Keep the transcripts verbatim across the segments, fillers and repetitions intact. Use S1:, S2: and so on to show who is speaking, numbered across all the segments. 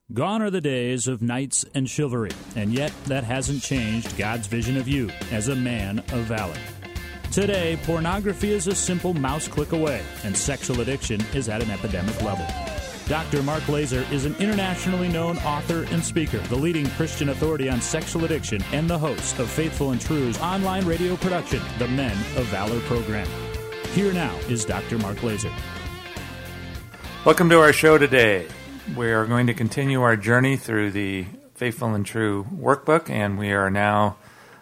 S1: Gone are the days of knights and chivalry, and yet that hasn't changed God's vision of you as a man of valor. Today, pornography is a simple mouse click away, and sexual addiction is at an epidemic level. Doctor Mark Laaser is an internationally known author and speaker, the leading Christian authority on sexual addiction, and the host of Faithful and True's online radio production, the Men of Valor program. Here now is Doctor Mark Laaser.
S2: Welcome to our show today. We are going to continue our journey through the Faithful and True workbook, and we are now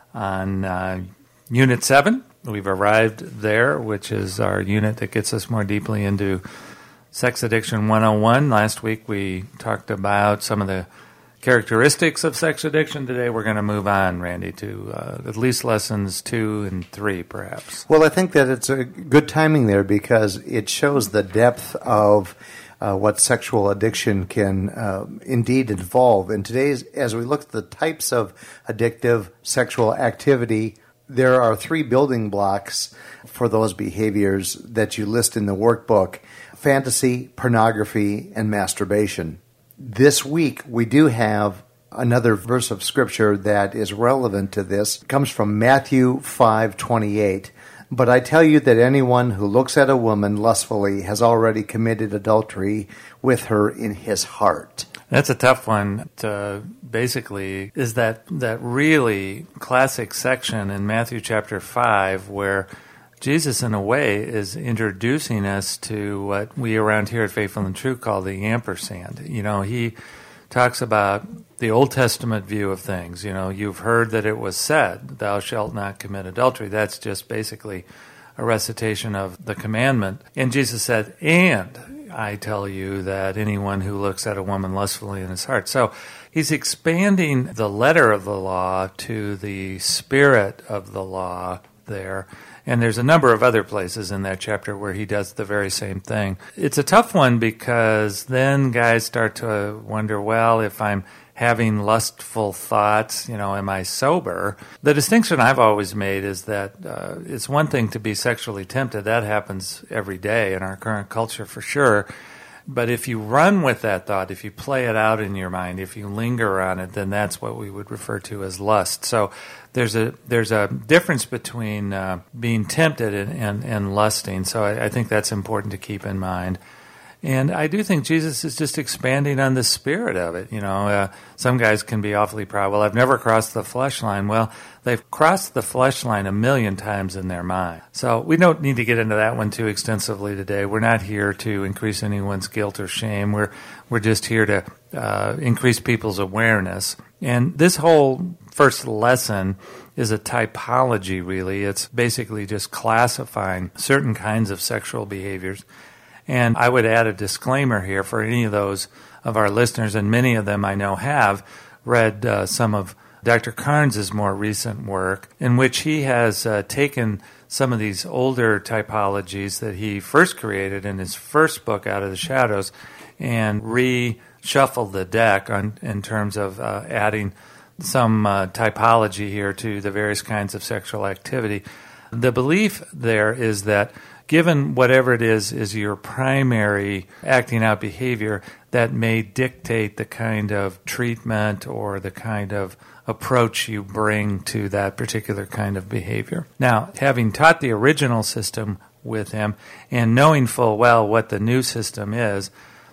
S2: on uh, Unit seven. We've arrived there, which is our unit that gets us more deeply into Sex Addiction one oh one. Last week we talked about some of the characteristics of sex addiction. Today we're going to move on, Randy, to uh, at least lessons two and three, perhaps.
S3: Well, I think that it's a good timing there because it shows the depth of Uh, what sexual addiction can uh, indeed involve. And today's, as we look at the types of addictive sexual activity, there are three building blocks for those behaviors that you list in the workbook: fantasy, pornography, and masturbation. This week, we do have another verse of Scripture that is relevant to this. It comes from Matthew five twenty-eight. But I tell you that anyone who looks at a woman lustfully has already committed adultery with her in his heart.
S2: That's a tough one to basically, is that, that really classic section in Matthew chapter five where Jesus, in a way, is introducing us to what we around here at Faithful and True call the ampersand. You know, he talks about the Old Testament view of things. You know, you've heard that it was said, thou shalt not commit adultery. That's just basically a recitation of the commandment. And Jesus said, and I tell you that anyone who looks at a woman lustfully in his heart. So he's expanding the letter of the law to the spirit of the law there. And there's a number of other places in that chapter where he does the very same thing. It's a tough one because then guys start to wonder, well, if I'm having lustful thoughts, you know, am I sober? The distinction I've always made is that uh, it's one thing to be sexually tempted. That happens every day in our current culture for sure. But if you run with that thought, if you play it out in your mind, if you linger on it, then that's what we would refer to as lust. So there's a there's a difference between uh, being tempted and, and, and lusting. So I, I think that's important to keep in mind. And I do think Jesus is just expanding on the spirit of it. You know, uh, some guys can be awfully proud. Well, I've never crossed the flesh line. Well, they've crossed the flesh line a million times in their mind. So we don't need to get into that one too extensively today. We're not here to increase anyone's guilt or shame. We're we're just here to uh, increase people's awareness. And this whole first lesson is a typology, really. It's basically just classifying certain kinds of sexual behaviors. And I would add a disclaimer here for any of those of our listeners, and many of them I know have read uh, some of Doctor Carnes' more recent work, in which he has uh, taken some of these older typologies that he first created in his first book, Out of the Shadows, and reshuffled the deck on, in terms of uh, adding some uh, typology here to the various kinds of sexual activity. The belief there is that given whatever it is is your primary acting out behavior, that may dictate the kind of treatment or the kind of approach you bring to that particular kind of behavior. Now, having taught the original system with him and knowing full well what the new system is,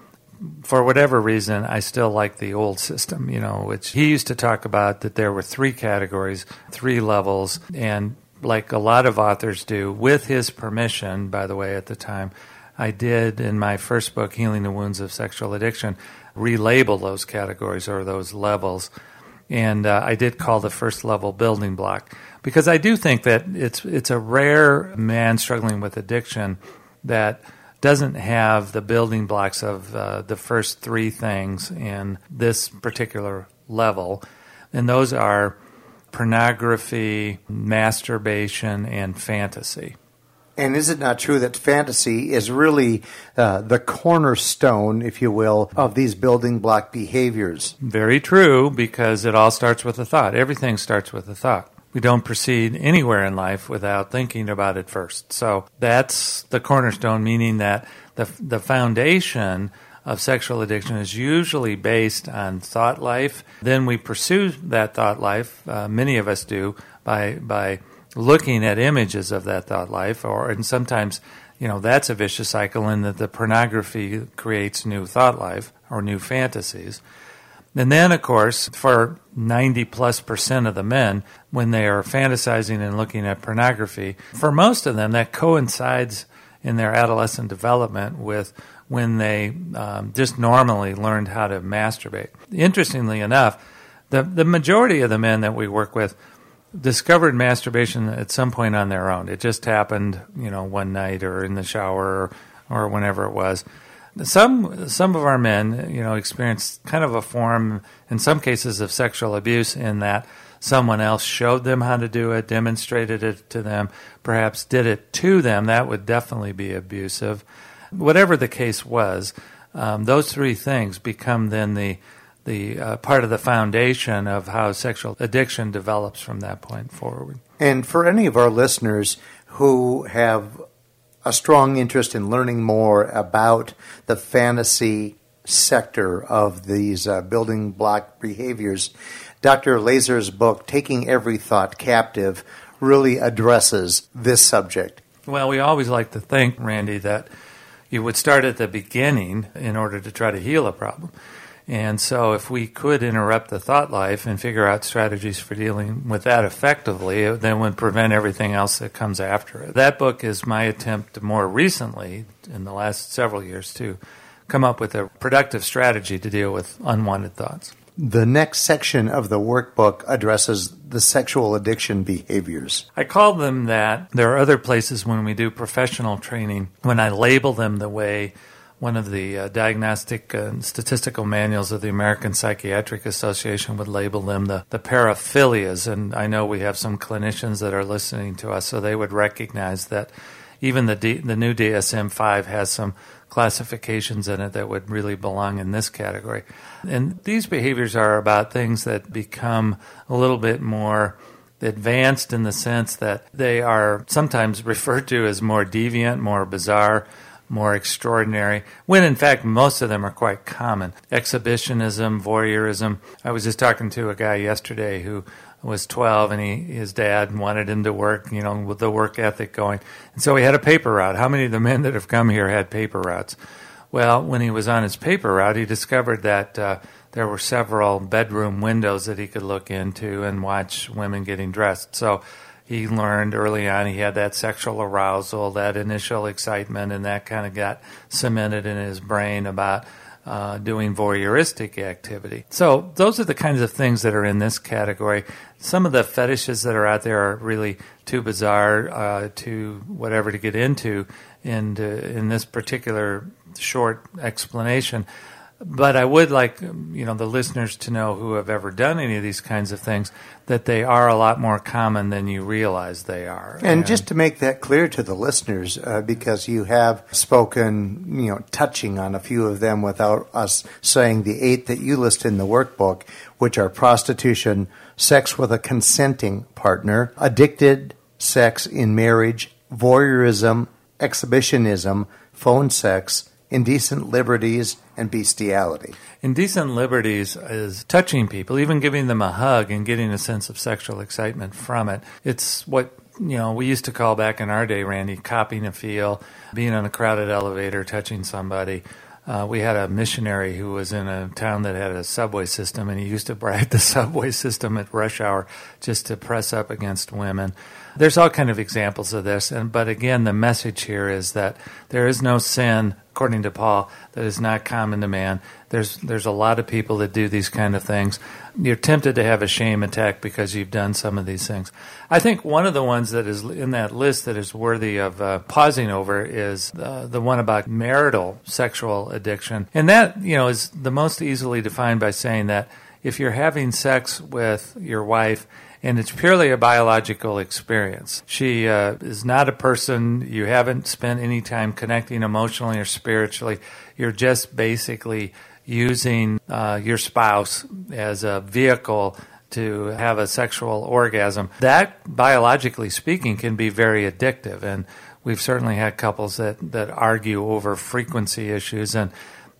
S2: for whatever reason, I still like the old system, you know, which he used to talk about that there were three categories, three levels, and like a lot of authors do, with his permission, by the way, at the time, I did, in my first book, Healing the Wounds of Sexual Addiction, relabel those categories or those levels. And uh, I did call the first level building block. Because I do think that it's it's a rare man struggling with addiction that doesn't have the building blocks of uh, the first three things in this particular level. And those are pornography, masturbation, and fantasy.
S3: And is it not true that fantasy is really uh, the cornerstone, if you will, of these building block behaviors?
S2: Very true, because it all starts with a thought. Everything starts with a thought. We don't proceed anywhere in life without thinking about it first. So that's the cornerstone, meaning that the the foundation of sexual addiction is usually based on thought life. Then we pursue that thought life, uh, many of us do, by by looking at images of that thought life, or and sometimes, you know, that's a vicious cycle in that the pornography creates new thought life or new fantasies. And then, of course, for ninety plus percent of the men, when they are fantasizing and looking at pornography, for most of them, that coincides in their adolescent development with when they um, just normally learned how to masturbate. Interestingly enough, the, the majority of the men that we work with discovered masturbation at some point on their own. It just happened, you know, one night or in the shower or, or whenever it was. Some some of our men, you know, experienced kind of a form, in some cases, of sexual abuse in that someone else showed them how to do it, demonstrated it to them, perhaps did it to them. That would definitely be abusive. Whatever the case was, um, those three things become then the the uh, part of the foundation of how sexual addiction develops from that point forward.
S3: And for any of our listeners who have a strong interest in learning more about the fantasy sector of these uh, building block behaviors, Doctor Lazer's book, Taking Every Thought Captive, really addresses this subject.
S2: Well, we always like to think, Randy, that you would start at the beginning in order to try to heal a problem. And so if we could interrupt the thought life and figure out strategies for dealing with that effectively, it then would prevent everything else that comes after it. That book is my attempt more recently, in the last several years, to come up with a productive strategy to deal with unwanted thoughts.
S3: The next section of the workbook addresses the sexual addiction behaviors.
S2: I call them that. There are other places when we do professional training, when I label them the way one of the uh, diagnostic and statistical manuals of the American Psychiatric Association would label them the, the paraphilias. And I know we have some clinicians that are listening to us, so they would recognize that even the D, the new D S M five has some classifications in it that would really belong in this category. And these behaviors are about things that become a little bit more advanced in the sense that they are sometimes referred to as more deviant, more bizarre, more extraordinary, when in fact most of them are quite common. Exhibitionism, voyeurism. I was just talking to a guy yesterday who was twelve, and he, his dad wanted him to work, you know, with the work ethic going. And so he had a paper route. How many of the men that have come here had paper routes? Well, when he was on his paper route, he discovered that uh, there were several bedroom windows that he could look into and watch women getting dressed. So he learned early on he had that sexual arousal, that initial excitement, and that kind of got cemented in his brain about uh, doing voyeuristic activity. So those are the kinds of things that are in this category. Some of the fetishes that are out there are really too bizarre uh, to whatever to get into in, uh, in this particular short explanation. But I would like, you know, the listeners to know who have ever done any of these kinds of things that they are a lot more common than you realize they are.
S3: And, and just to make that clear to the listeners, uh, because you have spoken, you know, touching on a few of them without us saying the eight that you list in the workbook, which are prostitution, sex with a consenting partner, addicted sex in marriage, voyeurism, exhibitionism, phone sex, indecent liberties, and bestiality.
S2: Indecent liberties is touching people, even giving them a hug and getting a sense of sexual excitement from it. It's what, you know, we used to call back in our day, Randy, copying a feel, being on a crowded elevator, touching somebody. Uh, we had a missionary who was in a town that had a subway system, and he used to ride the subway system at rush hour just to press up against women. There's all kind of examples of this, and but again, the message here is that there is no sin, according to Paul, that is not common to man. There's there's a lot of people that do these kind of things. You're tempted to have a shame attack because you've done some of these things. I think one of the ones that is in that list that is worthy of uh, pausing over is uh, the one about marital sexual addiction. And that, you know, is the most easily defined by saying that if you're having sex with your wife and it's purely a biological experience. She uh, is not a person. You haven't spent any time connecting emotionally or spiritually. You're just basically using uh, your spouse as a vehicle to have a sexual orgasm. That, biologically speaking, can be very addictive. And we've certainly had couples that, that argue over frequency issues. And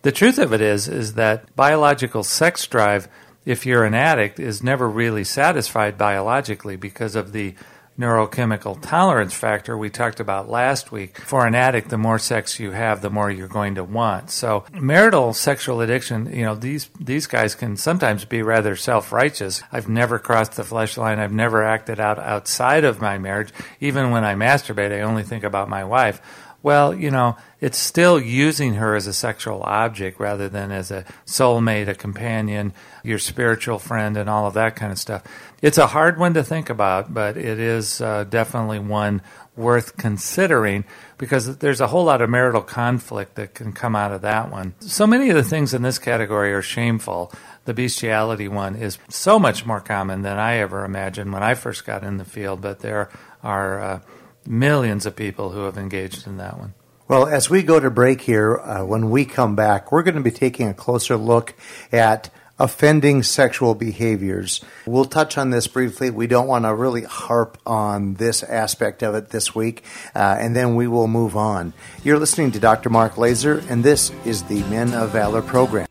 S2: The truth of it is, is that biological sex drive, if you're an addict, is never really satisfied biologically because of the neurochemical tolerance factor we talked about last week. For an addict, the more sex you have, the more you're going to want. So marital sexual addiction, you know, these these guys can sometimes be rather self-righteous. I've never crossed the flesh line. I've never acted out outside of my marriage. Even when I masturbate, I only think about my wife. Well, you know, it's still using her as a sexual object rather than as a soulmate, a companion, your spiritual friend, and all of that kind of stuff. It's a hard one to think about, but it is uh, definitely one worth considering because there's a whole lot of marital conflict that can come out of that one. So many of the things in this category are shameful. The bestiality one is so much more common than I ever imagined when I first got in the field, but there are uh, millions of people who have engaged in that one.
S3: Well, as we go to break here, uh, when we come back, we're going to be taking a closer look at offending sexual behaviors. We'll touch on this briefly. We don't want to really harp on this aspect of it this week, uh, and then we will move on. You're listening to Doctor Mark Laaser, and this is the Men of Valor program.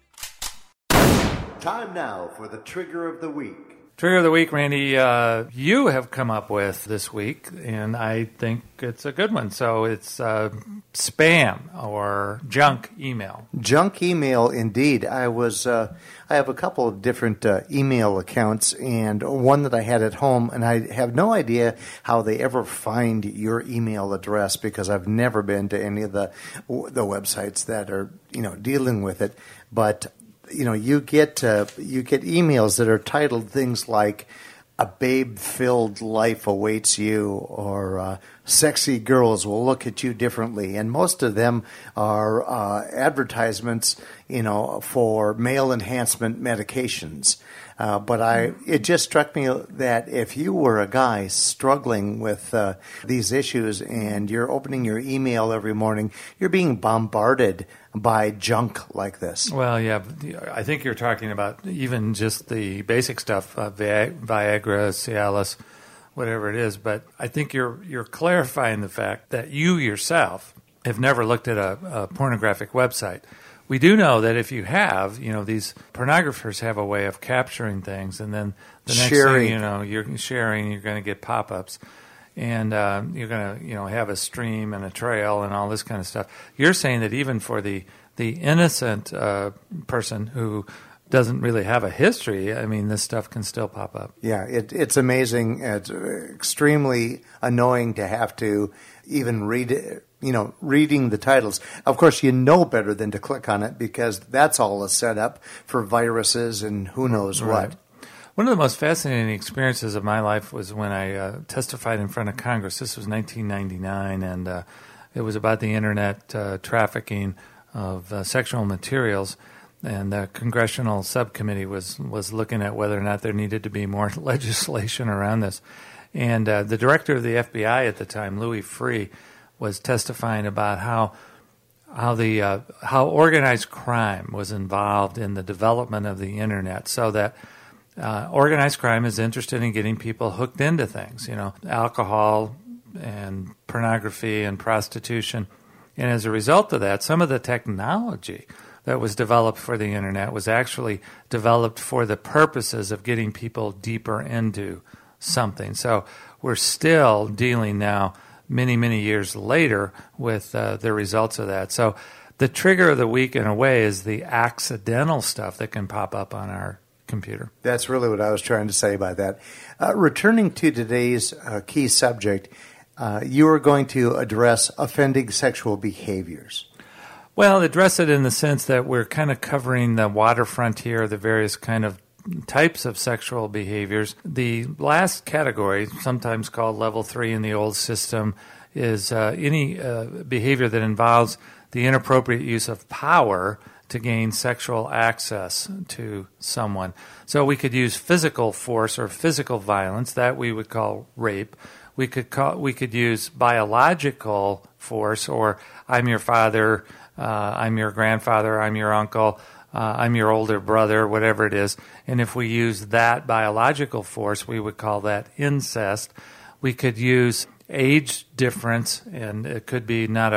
S3: Time now for the Trigger of the Week.
S2: Trigger of the Week, Randy, uh, you have come up with this week, and I think it's a good one. So it's uh, spam or junk email.
S3: Junk email, indeed. I was uh, I have a couple of different uh, email accounts, and one that I had at home, and I have no idea how they ever find your email address because I've never been to any of the the websites that are you know dealing with it, but. You know, you get uh, you get emails that are titled things like "A babe-filled life awaits you" or uh, "Sexy girls will look at you differently," and most of them are uh, advertisements, you know, for male enhancement medications. Uh, but I, it just struck me that if you were a guy struggling with uh, these issues and you're opening your email every morning, you're being bombarded by junk like this.
S2: Well, yeah, I think you're talking about even just the basic stuff, uh, Viagra, Cialis, whatever it is. But I think you're you're clarifying the fact that you yourself have never looked at a, a pornographic website. We do know that if you have, you know, these pornographers have a way of capturing things, and then the next
S3: sharing.
S2: thing you know, you're sharing, you're going to get pop-ups, and uh, you're going to, you know, have a stream and a trail and all this kind of stuff. You're saying that even for the the innocent uh, person who doesn't really have a history, I mean, this stuff can still pop up.
S3: Yeah, it, it's amazing. It's extremely annoying to have to even read it. You know, reading the titles. Of course, you know better than to click on it because that's all a setup for viruses and who knows
S2: Right.
S3: what.
S2: One of the most fascinating experiences of my life was when I uh, testified in front of Congress. This was nineteen ninety-nine, and uh, it was about the internet uh, trafficking of uh, sexual materials. And the congressional subcommittee was, was looking at whether or not there needed to be more legislation around this. And uh, the director of the F B I at the time, Louis Freeh, was testifying about how how the uh, how organized crime was involved in the development of the internet, so that uh, organized crime is interested in getting people hooked into things, you know, alcohol and pornography and prostitution, and as a result of that, some of the technology that was developed for the internet was actually developed for the purposes of getting people deeper into something. So we're still dealing now, many, many years later, with uh, the results of that. So the trigger of the week, in a way, is the accidental stuff that can pop up on our computer.
S3: That's really what I was trying to say by that. Uh, returning to today's uh, key subject, uh, you are going to address offending sexual behaviors.
S2: Well, address it in the sense that we're kind of covering the waterfront here, the various kind of types of sexual behaviors. The last category, sometimes called level three in the old system, is uh, any uh, behavior that involves the inappropriate use of power to gain sexual access to someone. So we could use physical force or physical violence, that we would call rape. We could call, we could use biological force, or I'm your father, uh, I'm your grandfather, I'm your uncle, Uh, I'm your older brother, whatever it is. And if we use that biological force, we would call that incest. We could use age difference, and it could be not a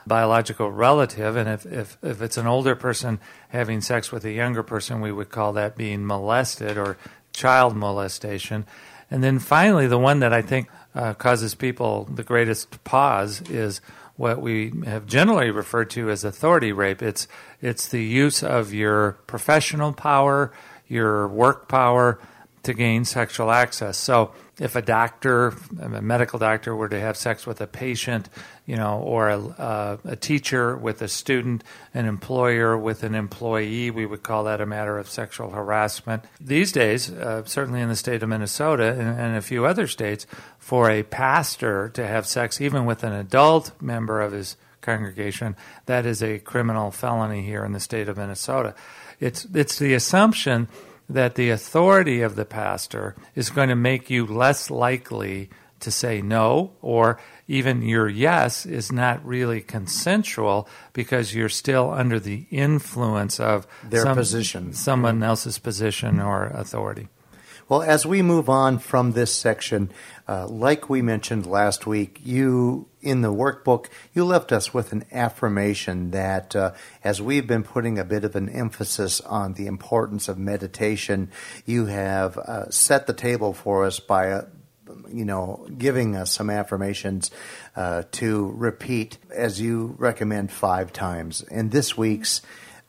S2: biological relative. And if, if, if it's an older person having sex with a younger person, we would call that being molested or child molestation. And then finally, the one that I think uh, causes people the greatest pause is what we have generally referred to as authority rape. It's it's the use of your professional power, your work power to gain sexual access. So if a doctor, a medical doctor, were to have sex with a patient, you know, or a, uh, a teacher with a student, an employer with an employee, we would call that a matter of sexual harassment. These days, uh, certainly in the state of Minnesota and, and a few other states, for a pastor to have sex even with an adult member of his congregation, that is a criminal felony here in the state of Minnesota. It's it's the assumption that the authority of the pastor is going to make you less likely to say no, or even your yes is not really consensual because you're still under the influence of
S3: their
S2: some,
S3: position,
S2: someone else's position or authority.
S3: Well, as we move on from this section, uh, like we mentioned last week, you, in the workbook, you left us with an affirmation that uh, as we've been putting a bit of an emphasis on the importance of meditation, you have uh, set the table for us by, uh, you know, giving us some affirmations uh, to repeat, as you recommend, five times. And this week's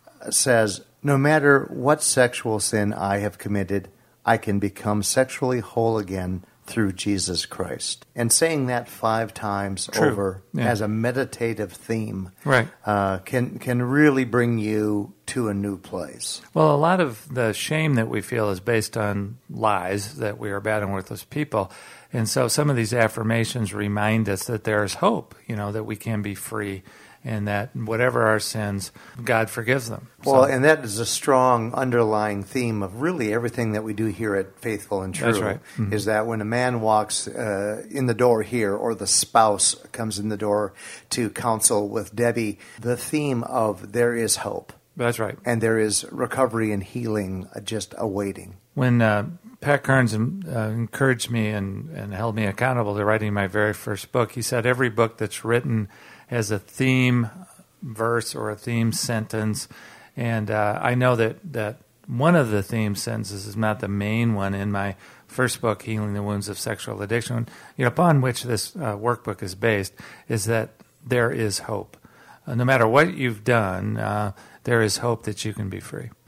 S3: says, no matter what sexual sin I have committed, I can become sexually whole again through Jesus Christ. And saying that five times
S2: True.
S3: over
S2: yeah.
S3: as a meditative theme
S2: right.
S3: uh, can can really bring you to a new place.
S2: Well, a lot of the shame that we feel is based on lies that we are bad and worthless people. And so some of these affirmations remind us that there is hope, you know, that we can be free, and that whatever our sins, God forgives them.
S3: Well,
S2: so,
S3: and that is a strong underlying theme of really everything that we do here at Faithful and True.
S2: That's right. Mm-hmm.
S3: Is that when a man walks uh, in the door here, or the spouse comes in the door to counsel with Debbie, the theme of there is hope.
S2: That's right.
S3: And there is recovery and healing uh, just awaiting.
S2: When uh, Pat Kearns uh, encouraged me and, and held me accountable to writing my very first book, he said every book that's written has a theme verse or a theme sentence. And uh, I know that, that one of the theme sentences is not the main one in my first book, Healing the Wounds of Sexual Addiction, you know, upon which this uh, workbook is based, is that there is hope. Uh, no matter what you've done, uh, there is hope that you can be free.